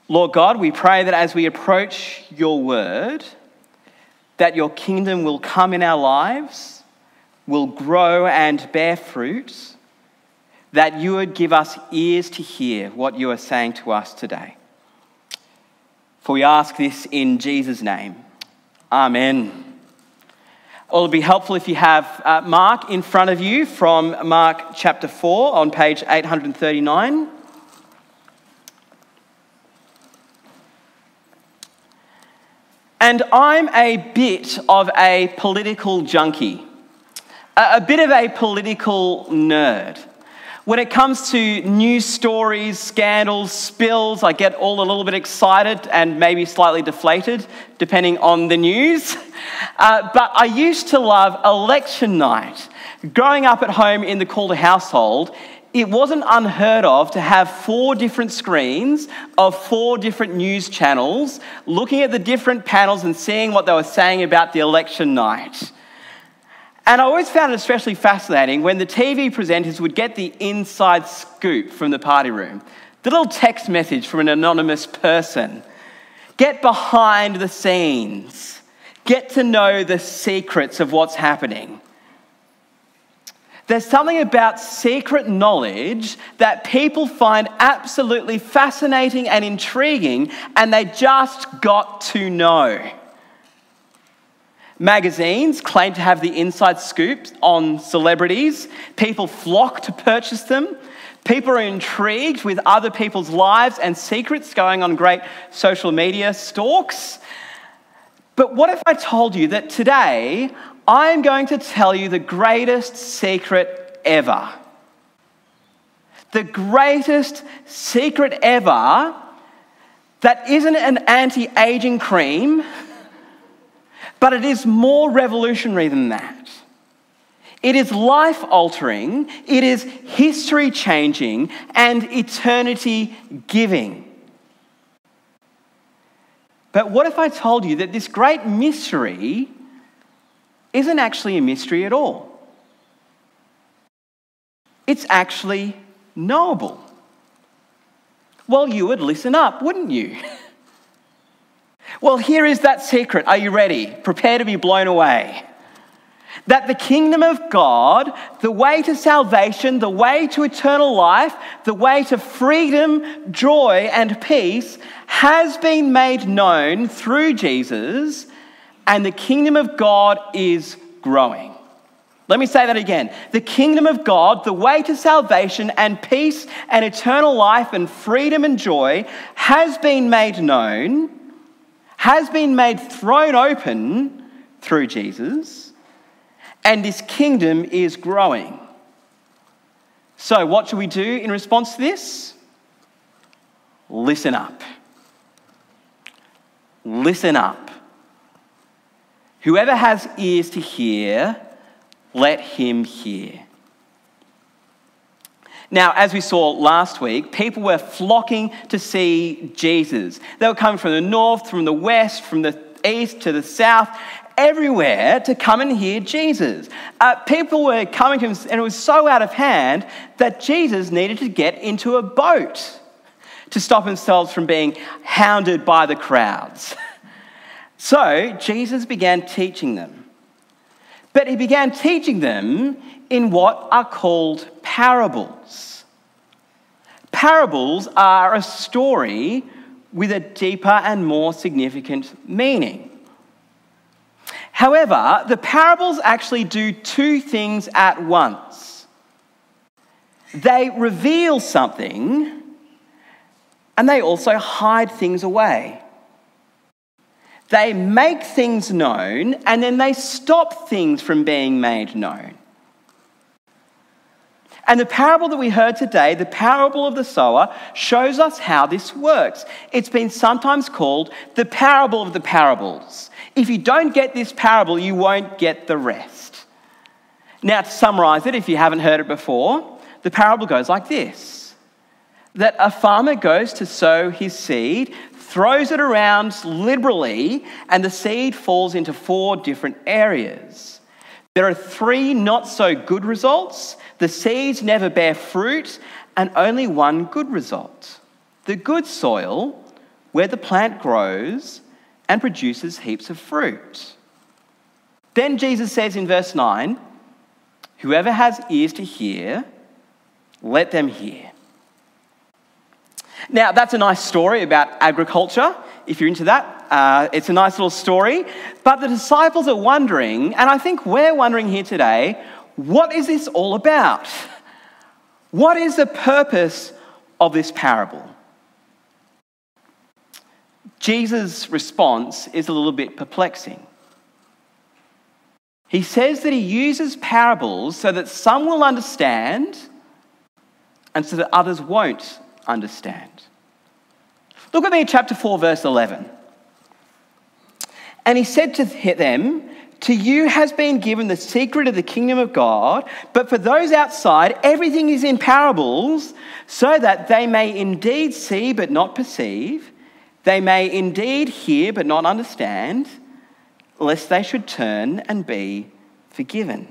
Lord God, we pray that as we approach your word, that your kingdom will come in our lives, will grow and bear fruit, that you would give us ears to hear what you are saying to us today. For we ask this in Jesus' name. Amen. Well, it'll be helpful if you have Mark in front of you from Mark chapter 4 on page 839. And I'm a bit of a political junkie, a bit of a political nerd. When it comes to news stories, scandals, spills, I get all a little bit excited and maybe slightly deflated, depending on the news. But I used to love election night. Growing up at home in the Calder household, it wasn't unheard of to have 4 different screens of 4 different news channels, looking at the different panels and seeing what they were saying about the election night. And I always found it especially fascinating when the TV presenters would get the inside scoop from the party room. The little text message from an anonymous person. Get behind the scenes. Get to know the secrets of what's happening. There's something about secret knowledge that people find absolutely fascinating and intriguing, and they just got to know. Magazines claim to have the inside scoops on celebrities. People flock to purchase them. People are intrigued with other people's lives and secrets going on great social media stalks. But what if I told you that today I'm going to tell you the greatest secret ever? The greatest secret ever that isn't an anti-aging cream, but it is more revolutionary than that. It is life-altering, it is history-changing, and eternity-giving. But what if I told you that this great mystery isn't actually a mystery at all? It's actually knowable. Well, you would listen up, wouldn't you? Well, here is that secret. Are you ready? Prepare to be blown away. That the kingdom of God, the way to salvation, the way to eternal life, the way to freedom, joy, and peace has been made known through Jesus, and the kingdom of God is growing. Let me say that again. The kingdom of God, the way to salvation and peace and eternal life and freedom and joy has been made known, has been made thrown open through Jesus, and this kingdom is growing. So what should we do in response to this? Listen up. Listen up. Whoever has ears to hear, let him hear. Now, as we saw last week, people were flocking to see Jesus. They were coming from the north, from the west, from the east to the south, everywhere to come and hear Jesus. People were coming to him, and it was so out of hand that Jesus needed to get into a boat to stop himself from being hounded by the crowds. So Jesus began teaching them. But he began teaching them in what are called parables. Parables are a story with a deeper and more significant meaning. However, the parables actually do 2 things at once. They reveal something, and they also hide things away. They make things known, and then they stop things from being made known. And the parable that we heard today, the parable of the sower, shows us how this works. It's been sometimes called the parable of the parables. If you don't get this parable, you won't get the rest. Now, to summarize it, if you haven't heard it before, the parable goes like this: that a farmer goes to sow his seed, throws it around liberally, and the seed falls into 4 different areas. There are 3 not so good results. The seeds never bear fruit, and only 1 good result. The good soil where the plant grows and produces heaps of fruit. Then Jesus says in verse 9, whoever has ears to hear, let them hear. Now, that's a nice story about agriculture. If you're into that, it's a nice little story. But the disciples are wondering, and I think we're wondering here today, what is this all about? What is the purpose of this parable? Jesus' response is a little bit perplexing. He says that he uses parables so that some will understand and so that others won't understand. Look at me in chapter 4, verse 11. And he said to them, to you has been given the secret of the kingdom of God, but for those outside, everything is in parables, so that they may indeed see but not perceive, they may indeed hear but not understand, lest they should turn and be forgiven.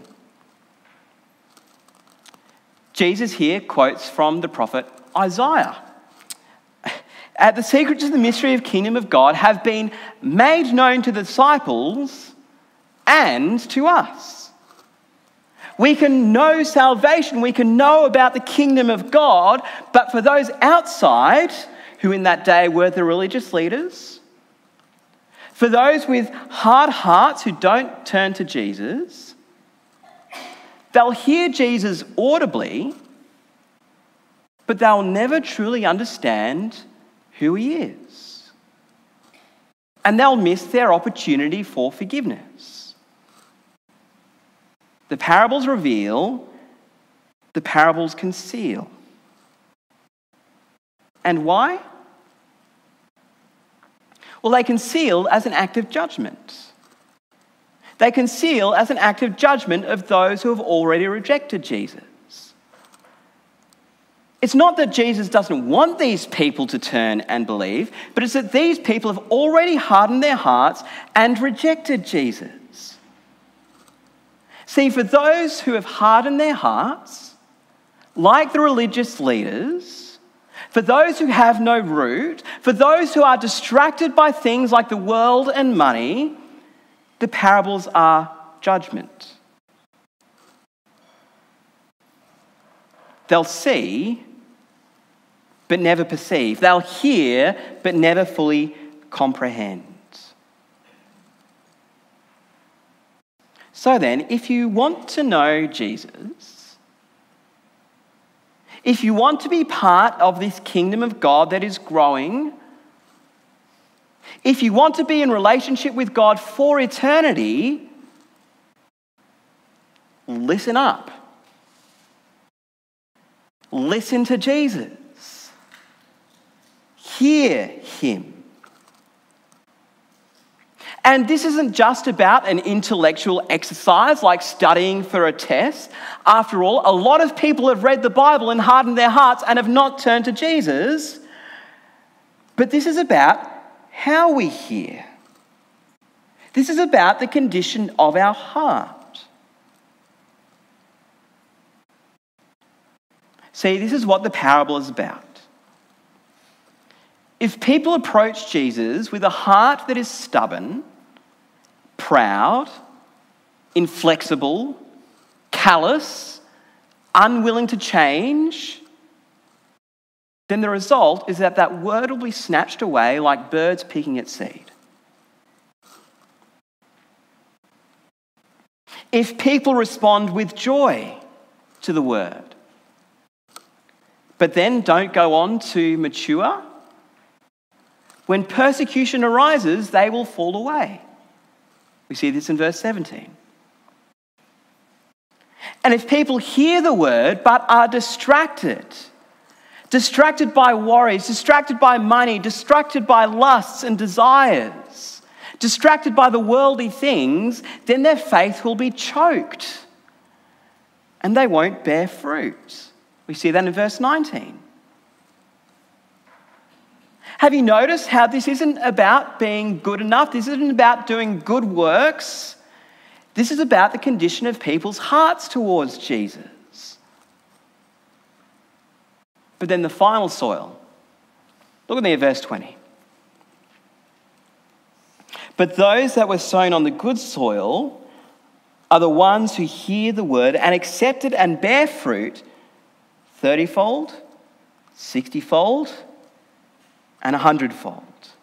Jesus here quotes from the prophet Isaiah. The secrets of the mystery of kingdom of God have been made known to the disciples and to us. We can know salvation, we can know about the kingdom of God, but for those outside, who in that day were the religious leaders, for those with hard hearts who don't turn to Jesus, they'll hear Jesus audibly, but they'll never truly understand who he is. And they'll miss their opportunity for forgiveness. The parables reveal, the parables conceal. And why? Well, they conceal as an act of judgment. They conceal as an act of judgment of those who have already rejected Jesus. It's not that Jesus doesn't want these people to turn and believe, but it's that these people have already hardened their hearts and rejected Jesus. See, for those who have hardened their hearts, like the religious leaders, for those who have no root, for those who are distracted by things like the world and money, the parables are judgment. They'll see, but never perceive. They'll hear, but never fully comprehend. So then, if you want to know Jesus, if you want to be part of this kingdom of God that is growing, if you want to be in relationship with God for eternity, listen up. Listen to Jesus. Hear him. And this isn't just about an intellectual exercise like studying for a test. After all, a lot of people have read the Bible and hardened their hearts and have not turned to Jesus. But this is about how we hear. This is about the condition of our heart. See, this is what the parable is about. If people approach Jesus with a heart that is stubborn, proud, inflexible, callous, unwilling to change, then the result is that that word will be snatched away like birds picking at seed. If people respond with joy to the word, but then don't go on to mature, when persecution arises, they will fall away. We see this in verse 17. And if people hear the word but are distracted by worries, distracted by money, distracted by lusts and desires, distracted by the worldly things, then their faith will be choked and they won't bear fruit. We see that in verse 19. Have you noticed how this isn't about being good enough? This isn't about doing good works. This is about the condition of people's hearts towards Jesus. But then the final soil. Look at me at verse 20. But those that were sown on the good soil are the ones who hear the word and accept it and bear fruit 30-fold, 60-fold, and 100-fold.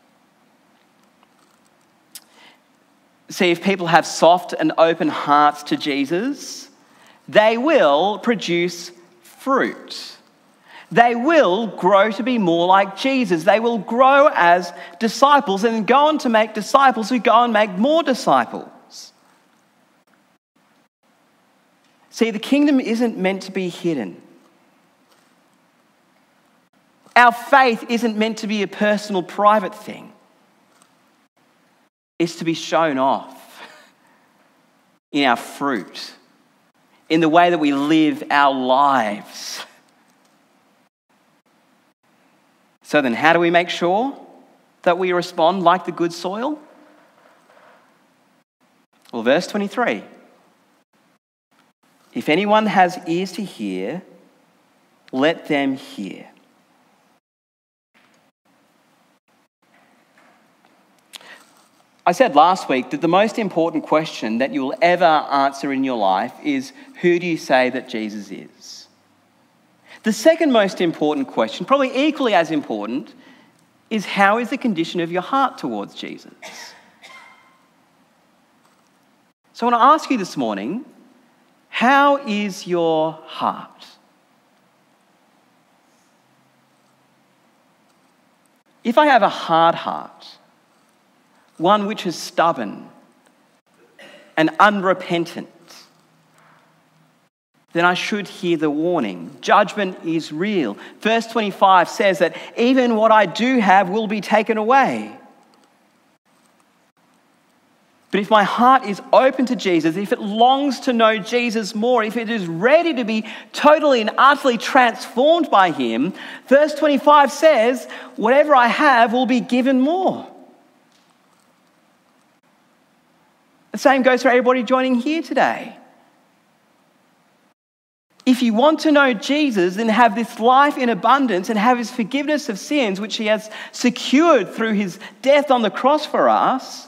See, if people have soft and open hearts to Jesus, they will produce fruit. They will grow to be more like Jesus. They will grow as disciples and go on to make disciples who go and make more disciples. See, the kingdom isn't meant to be hidden. Our faith isn't meant to be a personal, private thing. It's to be shown off in our fruit, in the way that we live our lives. So then, how do we make sure that we respond like the good soil? Well, verse 23. If anyone has ears to hear, let them hear. I said last week that the most important question that you'll ever answer in your life is, who do you say that Jesus is? The second most important question, probably equally as important, is how is the condition of your heart towards Jesus? So I want to ask you this morning, how is your heart? If I have a hard heart, one which is stubborn and unrepentant, then I should hear the warning. Judgment is real. Verse 25 says that even what I do have will be taken away. But if my heart is open to Jesus, if it longs to know Jesus more, if it is ready to be totally and utterly transformed by him, verse 25 says, whatever I have will be given more. The same goes for everybody joining here today. If you want to know Jesus and have this life in abundance and have his forgiveness of sins, which he has secured through his death on the cross for us,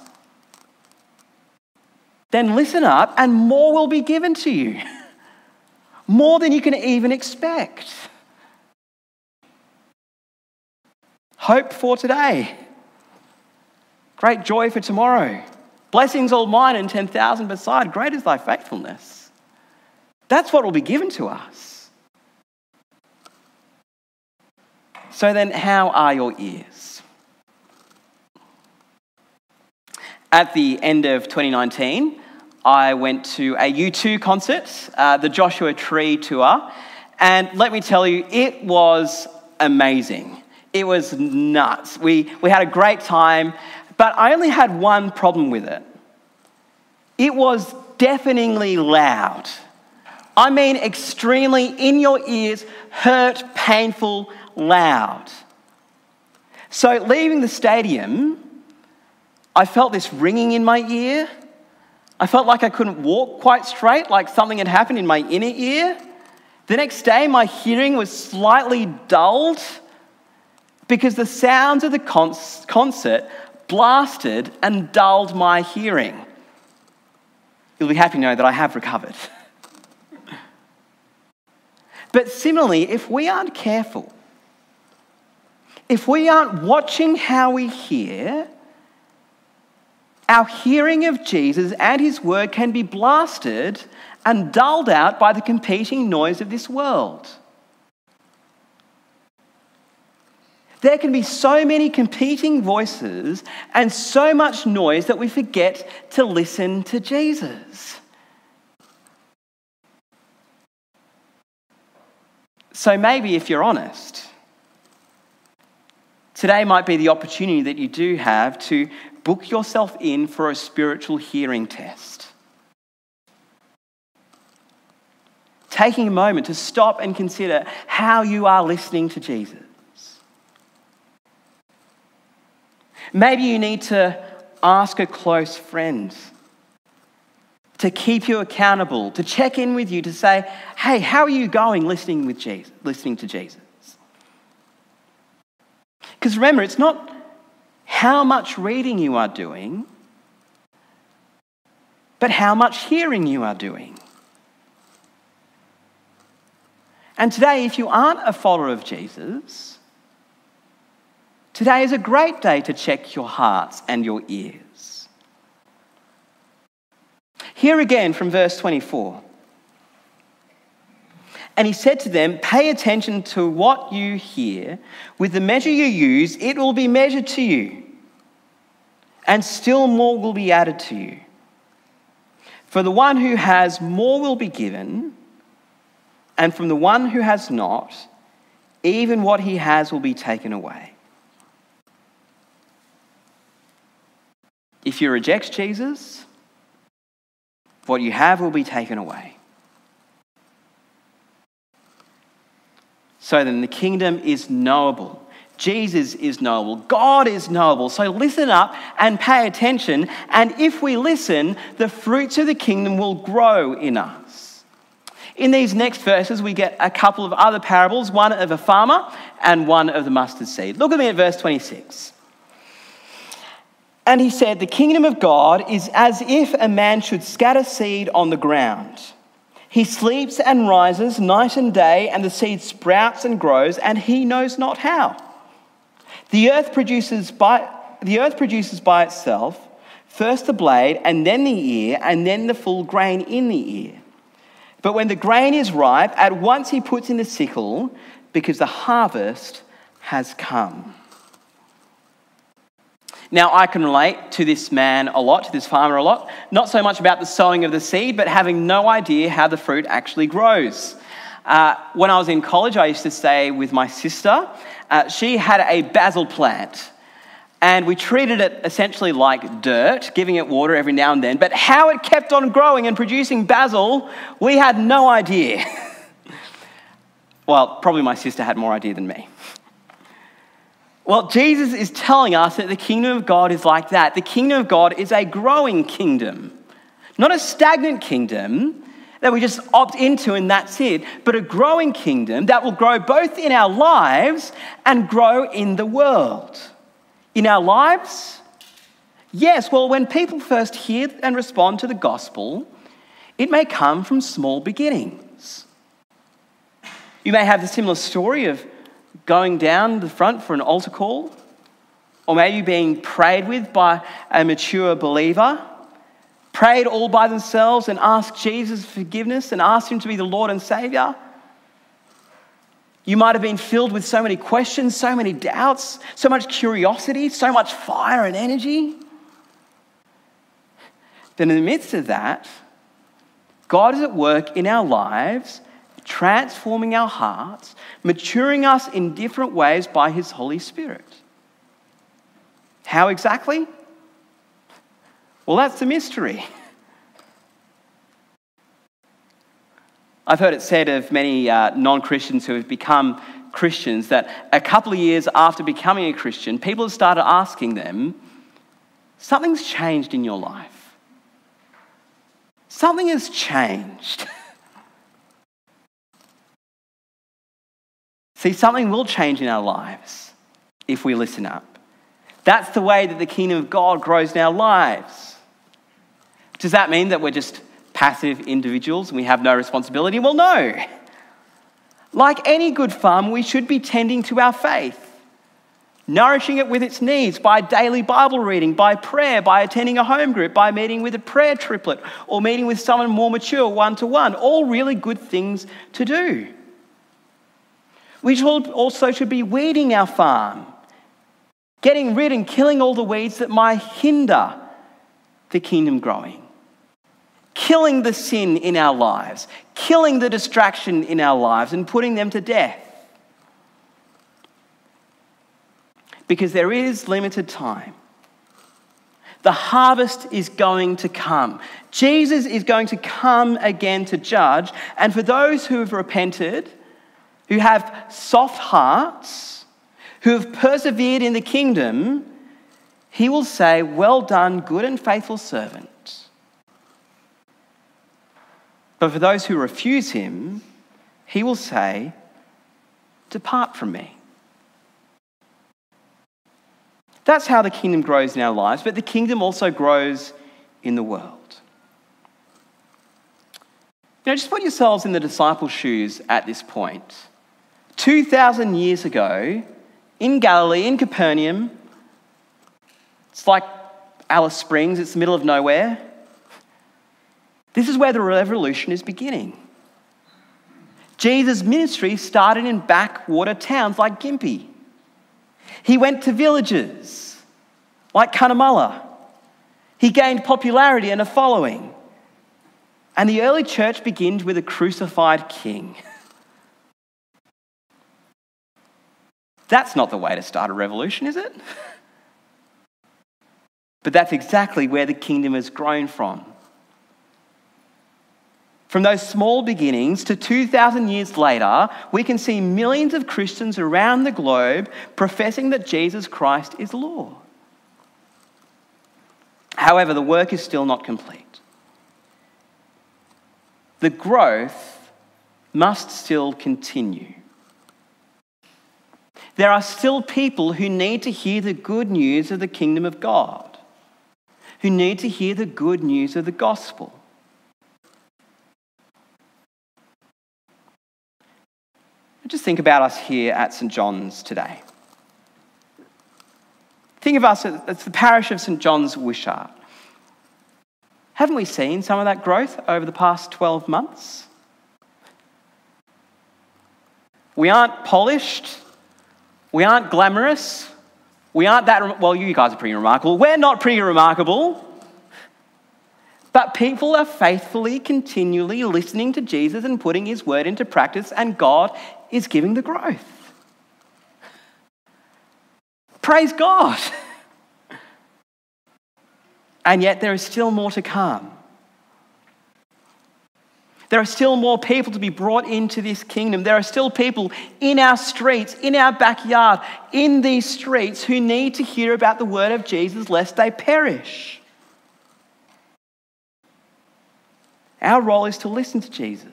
then listen up and more will be given to you. More than you can even expect. Hope for today. Great joy for tomorrow. Blessings all mine and 10,000 beside. Great is thy faithfulness. That's what will be given to us. So then, how are your ears? At the end of 2019, I went to a U2 concert, the Joshua Tree tour, and let me tell you, it was amazing. It was nuts. We had a great time, but I only had one problem with it. It was deafeningly loud. I mean extremely in your ears, hurt, painful, loud. So leaving the stadium, I felt this ringing in my ear. I felt like I couldn't walk quite straight, like something had happened in my inner ear. The next day, my hearing was slightly dulled because the sounds of the concert blasted and dulled my hearing. You'll be happy to know that I have recovered. But similarly, if we aren't careful, if we aren't watching how we hear, our hearing of Jesus and his word can be blasted and dulled out by the competing noise of this world. There can be so many competing voices and so much noise that we forget to listen to Jesus. So maybe if you're honest, today might be the opportunity that you do have to book yourself in for a spiritual hearing test. Taking a moment to stop and consider how you are listening to Jesus. Maybe you need to ask a close friend to keep you accountable, to check in with you, to say, hey, how are you going listening to Jesus? Because remember, it's not how much reading you are doing, but how much hearing you are doing. And today, if you aren't a follower of Jesus, today is a great day to check your hearts and your ears. Here again from verse 24. And he said to them, pay attention to what you hear. With the measure you use, it will be measured to you, and still more will be added to you. For the one who has, more will be given, and from the one who has not, even what he has will be taken away. If you reject Jesus, what you have will be taken away. So then the kingdom is knowable. Jesus is knowable. God is knowable. So listen up and pay attention. And if we listen, the fruits of the kingdom will grow in us. In these next verses, we get a couple of other parables, one of a farmer and one of the mustard seed. Look at me at verse 26. And he said, the kingdom of God is as if a man should scatter seed on the ground. He sleeps and rises night and day, and the seed sprouts and grows, and he knows not how. The earth produces by itself first the blade, and then the ear, and then the full grain in the ear. But when the grain is ripe, at once he puts in the sickle, because the harvest has come. Now, I can relate to this man a lot, to this farmer a lot, not so much about the sowing of the seed, but having no idea how the fruit actually grows. When I was in college, I used to stay with my sister. She had a basil plant, and we treated it essentially like dirt, giving it water every now and then. But how it kept on growing and producing basil, we had no idea. Well, probably my sister had more idea than me. Well, Jesus is telling us that the kingdom of God is like that. The kingdom of God is a growing kingdom, not a stagnant kingdom that we just opt into and that's it, but a growing kingdom that will grow both in our lives and grow in the world. In our lives? Yes, well, when people first hear and respond to the gospel, it may come from small beginnings. You may have the similar story of going down the front for an altar call, or maybe being prayed with by a mature believer, prayed all by themselves and asked Jesus forgiveness and asked him to be the Lord and Saviour. You might have been filled with so many questions, so many doubts, so much curiosity, so much fire and energy. Then in the midst of that, God is at work in our lives, transforming our hearts, maturing us in different ways by his Holy Spirit. How exactly? Well, that's the mystery. I've heard it said of many non-Christians who have become Christians that a couple of years after becoming a Christian, people have started asking them, something's changed in your life. Something has changed. See, something will change in our lives if we listen up. That's the way that the kingdom of God grows in our lives. Does that mean that we're just passive individuals and we have no responsibility? Well, no. Like any good farmer, we should be tending to our faith, nourishing it with its needs by daily Bible reading, by prayer, by attending a home group, by meeting with a prayer triplet, or meeting with someone more mature one-to-one. All really good things to do. We also should be weeding our farm, getting rid and killing all the weeds that might hinder the kingdom growing, killing the sin in our lives, killing the distraction in our lives and putting them to death. Because there is limited time. The harvest is going to come. Jesus is going to come again to judge. And for those who have repented, who have soft hearts, who have persevered in the kingdom, he will say, well done, good and faithful servant. But for those who refuse him, he will say, depart from me. That's how the kingdom grows in our lives, but the kingdom also grows in the world. Just put yourselves in the disciples' shoes at this point. 2,000 years ago, in Galilee, in Capernaum, it's like Alice Springs, it's the middle of nowhere. This is where the revolution is beginning. Jesus' ministry started in backwater towns like Gympie. He went to villages like Cunnamulla. He gained popularity and a following. And the early church begins with a crucified king. That's not the way to start a revolution, is it? But that's exactly where the kingdom has grown from. From those small beginnings to 2,000 years later, we can see millions of Christians around the globe professing that Jesus Christ is Lord. However, the work is still not complete. The growth must still continue. There are still people who need to hear the good news of the kingdom of God, who need to hear the good news of the gospel. Just think about us here at St. John's today. Think of us as the parish of St. John's, Wishart. Haven't we seen some of that growth over the past 12 months? We aren't polished. We aren't glamorous. We aren't that, well, you guys are pretty remarkable. We're not pretty remarkable. But people are faithfully, continually listening to Jesus and putting his word into practice, and God is giving the growth. Praise God. And yet there is still more to come. There are still more people to be brought into this kingdom. There are still people in our streets, in our backyard, in these streets who need to hear about the word of Jesus lest they perish. Our role is to listen to Jesus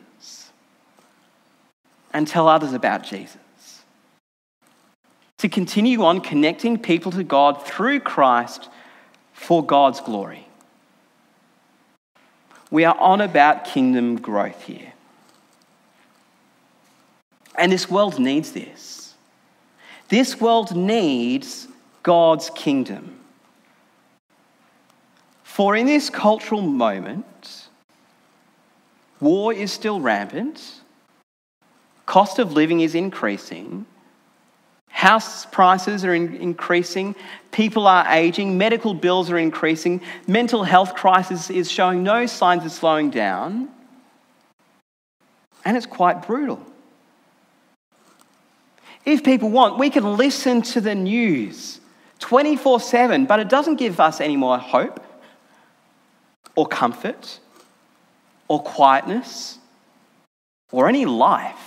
and tell others about Jesus. To continue on connecting people to God through Christ for God's glory. We are on about kingdom growth here. And this world needs this. This world needs God's kingdom. For in this cultural moment, war is still rampant, cost of living is increasing, house prices are increasing, people are aging, medical bills are increasing, mental health crisis is showing no signs of slowing down, and it's quite brutal. If people want, we can listen to the news 24/7, but it doesn't give us any more hope or comfort or quietness or any life.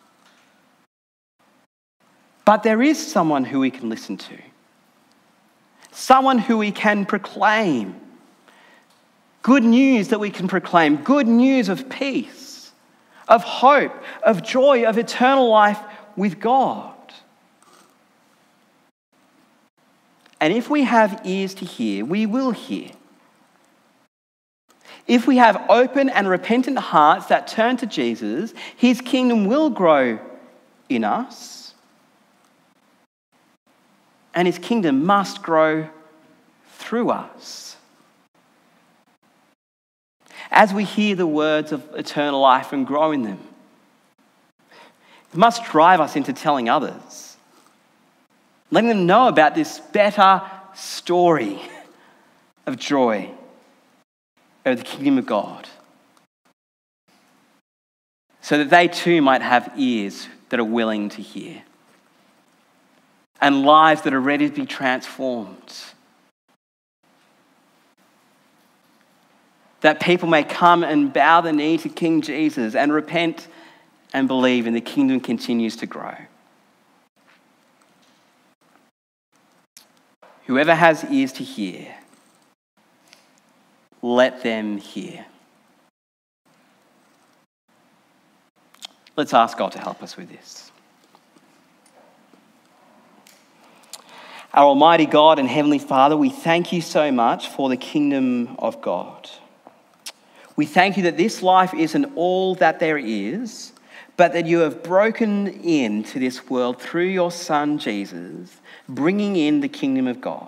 But there is someone who we can listen to. Someone who we can proclaim. Good news that we can proclaim. Good news of peace, of hope, of joy, of eternal life with God. And if we have ears to hear, we will hear. If we have open and repentant hearts that turn to Jesus, his kingdom will grow in us. And his kingdom must grow through us. As we hear the words of eternal life and grow in them, it must drive us into telling others, letting them know about this better story of joy of the kingdom of God, so that they too might have ears that are willing to hear and lives that are ready to be transformed. That people may come and bow the knee to King Jesus and repent and believe, and the kingdom continues to grow. Whoever has ears to hear, let them hear. Let's ask God to help us with this. Our Almighty God and Heavenly Father, we thank you so much for the kingdom of God. We thank you that this life isn't all that there is, but that you have broken into this world through your Son, Jesus, bringing in the kingdom of God.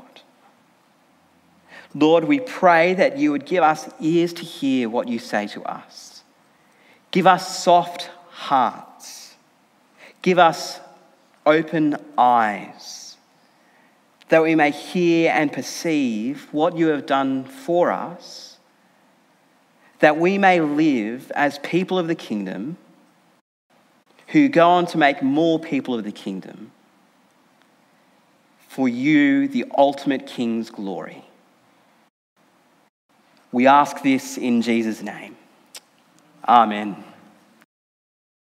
Lord, we pray that you would give us ears to hear what you say to us. Give us soft hearts. Give us open eyes, that we may hear and perceive what you have done for us, that we may live as people of the kingdom who go on to make more people of the kingdom for you, the ultimate King's glory. We ask this in Jesus' name. Amen.